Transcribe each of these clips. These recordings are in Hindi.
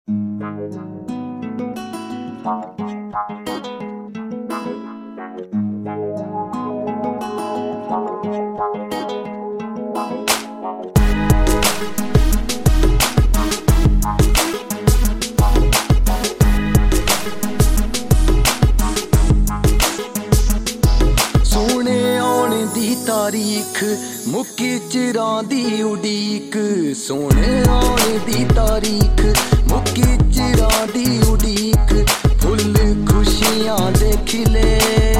तारीख मुक्की चिरां दी उड़ीक, सोने आने दी तारीख मुक्की चिरां दी उड़ीक, फुल खुशियां दे खिले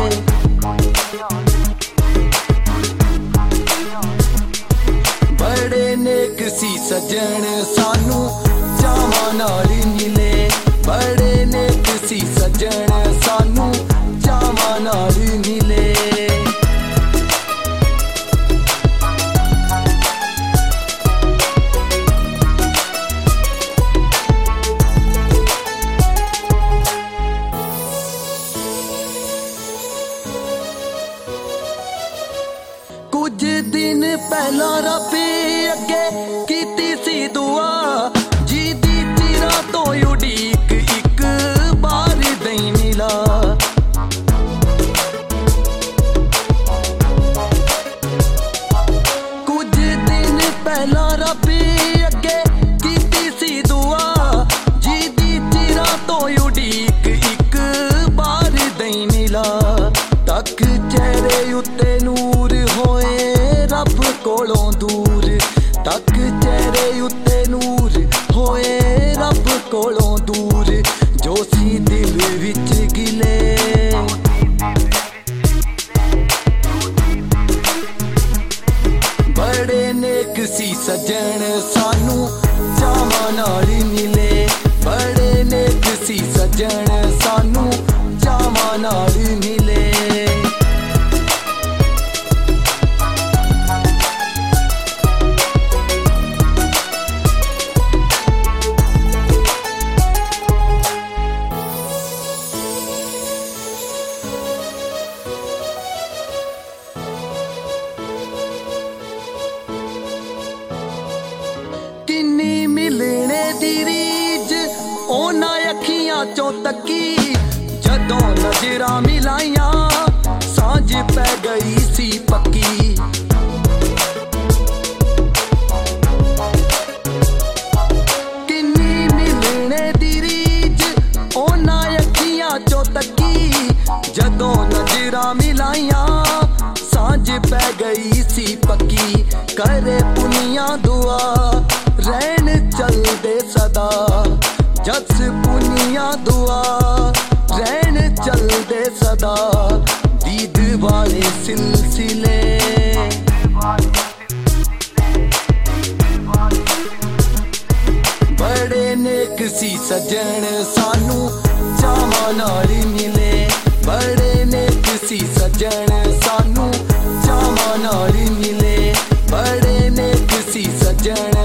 बड़े नेक सी सजन सानू चावां नाल मिले, बड़े नेक सी सजन सानू चावां नाल मिले। कुछ दिन पहला रबे अगे कीती सी दुआ, जी दी चिरां तो उड़ीक एक बार दई मिला। कुछ दिन पहला रबे अगे कीती सी दुआ, जी दी चिरां तो उड़ीक एक बार दई मिला। तक चेहरे उत्ते नूर होए रब कोलों दूर, तक चेहरे उत्ते नूर होए रब कोलों दूर, जो सी दिल विच गिले बड़े नेक सी सजन सानू चावां नाल मिले, बड़े नेक सी सजन सानू चावां नाल मिले। किन्नी मिलने दी रीज ओना अखियां चों तकी, जदों नजरां मिलाइयां सांझ पै गई सी पक्की। किन्नी मिलने दी रीज ओना अखियां चों तकी, जदों नजरां मिलाइयां सांझ पै गई सी पक्की। करे पुनिया दुआ रहन चलदे सदा, जस पुनिया दुआ रहन चलदे सदा, दीद वाले सिलसिले बड़े नेक सी सजन सानू चावां नाल मिले, बड़े नेक सी सजन सानू चावां नाल मिले, बड़े नेक सी सजन